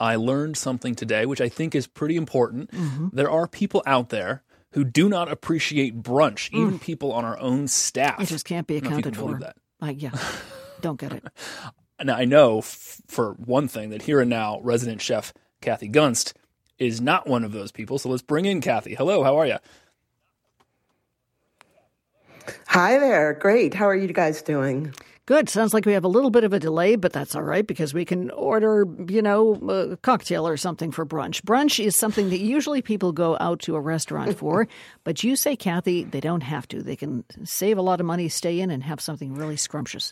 I learned something today, which I think is pretty important. There are people out there who do not appreciate brunch, even people on our own staff. It just can't be accounted for. That. Yeah, don't get it. Now, I know for one thing that here and now, resident chef Kathy Gunst is not one of those people. So let's bring in Kathy. Hello, how are you? Hi there. Great. How are you guys doing? Good. Sounds like we have a little bit of a delay, but that's all right because we can order, a cocktail or something for brunch. Brunch is something that usually people go out to a restaurant for, but you say, Kathy, they don't have to. They can save a lot of money, stay in, and have something really scrumptious.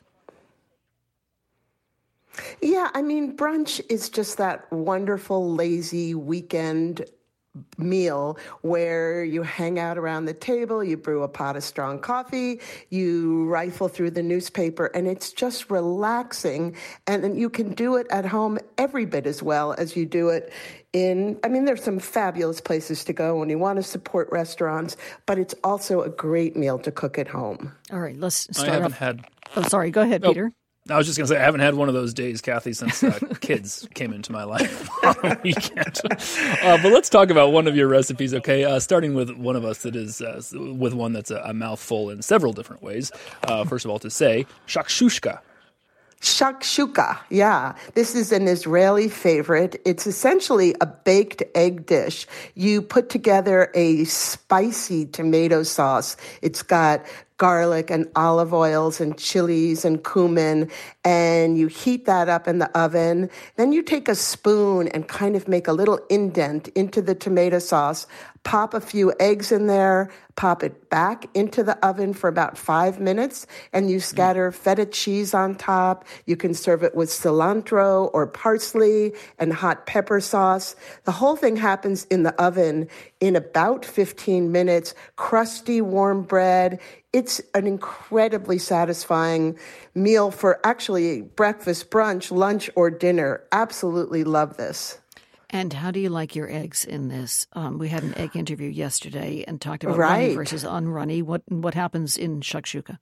Yeah, I mean, brunch is just that wonderful, lazy weekend meal where you hang out around the table, you brew a pot of strong coffee, you rifle through the newspaper, and it's just relaxing. And you can do it at home every bit as well as you do it there's some fabulous places to go when you want to support restaurants, but it's also a great meal to cook at home. All right, let's start I haven't had... Oh, sorry. Go ahead, Peter. I was just going to say, I haven't had one of those days, Kathy, since kids came into my life on a weekend. But let's talk about one of your recipes, okay? Starting with one of us that is with one that's a mouthful in several different ways. First of all, to say, shakshuka. Shakshuka, yeah. This is an Israeli favorite. It's essentially a baked egg dish. You put together a spicy tomato sauce. It's got garlic and olive oils and chilies and cumin, and you heat that up in the oven. Then you take a spoon and kind of make a little indent into the tomato sauce, pop a few eggs in there, pop it back into the oven for about 5 minutes, and you scatter feta cheese on top. You can serve it with cilantro or parsley and hot pepper sauce. The whole thing happens in the oven in about 15 minutes, crusty, warm bread. It's an incredibly satisfying meal for actually breakfast, brunch, lunch, or dinner. Absolutely love this. And how do you like your eggs in this? We had an egg interview yesterday and talked about runny versus unrunny. What happens in shakshuka?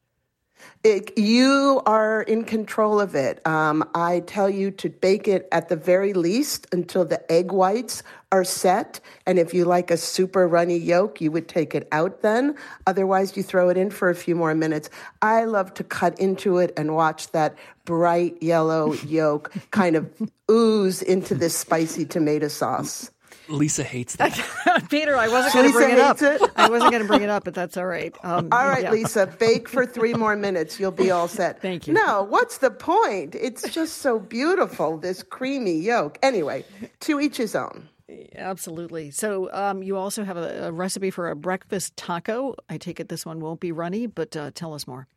You are in control of it. I tell you to bake it at the very least until the egg whites are set. And if you like a super runny yolk, you would take it out then. Otherwise, you throw it in for a few more minutes. I love to cut into it and watch that bright yellow yolk kind of ooze into this spicy tomato sauce. Lisa hates that. Peter, I wasn't going to bring it up. I wasn't going to bring it up, but that's all right. All right, yeah. Lisa, bake for 3 more minutes. You'll be all set. Thank you. No, what's the point? It's just so beautiful, this creamy yolk. Anyway, to each his own. Absolutely. So you also have a recipe for a breakfast taco. I take it this one won't be runny, but tell us more.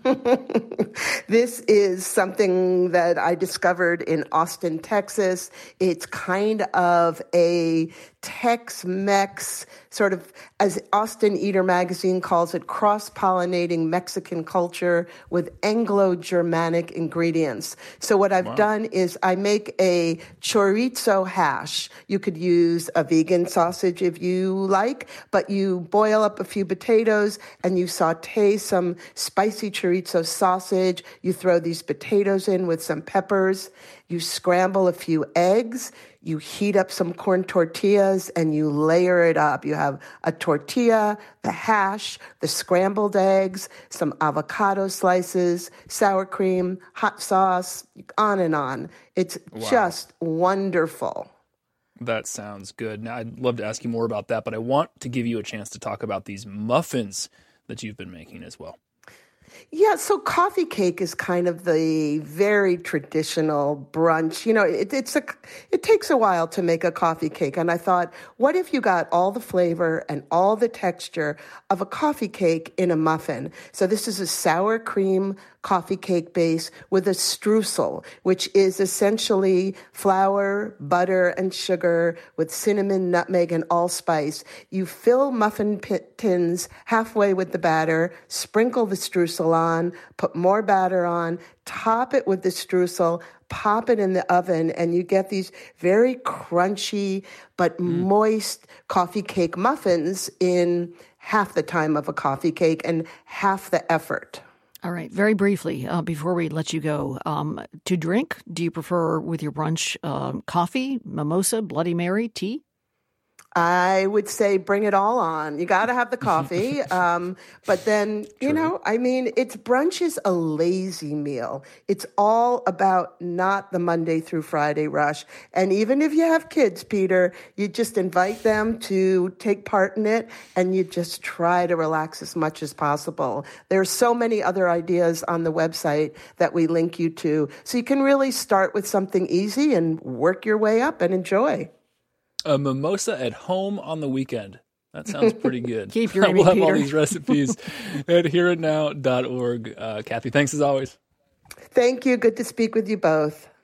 This is something that I discovered in Austin, Texas. It's kind of a Tex-Mex, sort of, as Austin Eater magazine calls it, cross-pollinating Mexican culture with Anglo-Germanic ingredients. So what I've done is I make a chorizo hash. You could use a vegan sausage if you like, but you boil up a few potatoes and you saute some spicy chorizo sausage. You throw these potatoes in with some peppers. You scramble a few eggs. You heat up some corn tortillas and you layer it up. You have a tortilla, the hash, the scrambled eggs, some avocado slices, sour cream, hot sauce, on and on. It's just wonderful. That sounds good. Now, I'd love to ask you more about that, but I want to give you a chance to talk about these muffins that you've been making as well. Yeah, so coffee cake is kind of the very traditional brunch. You know, it takes a while to make a coffee cake. And I thought, what if you got all the flavor and all the texture of a coffee cake in a muffin? So this is a sour cream coffee cake base with a streusel, which is essentially flour, butter, and sugar with cinnamon, nutmeg, and allspice. You fill muffin tins halfway with the batter, sprinkle the streusel on, put more batter on, top it with the streusel, pop it in the oven, and you get these very crunchy but moist coffee cake muffins in half the time of a coffee cake and half the effort. All right. Very briefly, before we let you go, to drink, do you prefer with your brunch coffee, mimosa, Bloody Mary, tea? I would say bring it all on. You got to have the coffee. But then, it's brunch is a lazy meal. It's all about not the Monday through Friday rush. And even if you have kids, Peter, you just invite them to take part in it and you just try to relax as much as possible. There's so many other ideas on the website that we link you to. So you can really start with something easy and work your way up and enjoy. A mimosa at home on the weekend. That sounds pretty good. Keep dreaming, We'll have Peter. all these recipes at hereitnow.org. Kathy, thanks as always. Thank you. Good to speak with you both.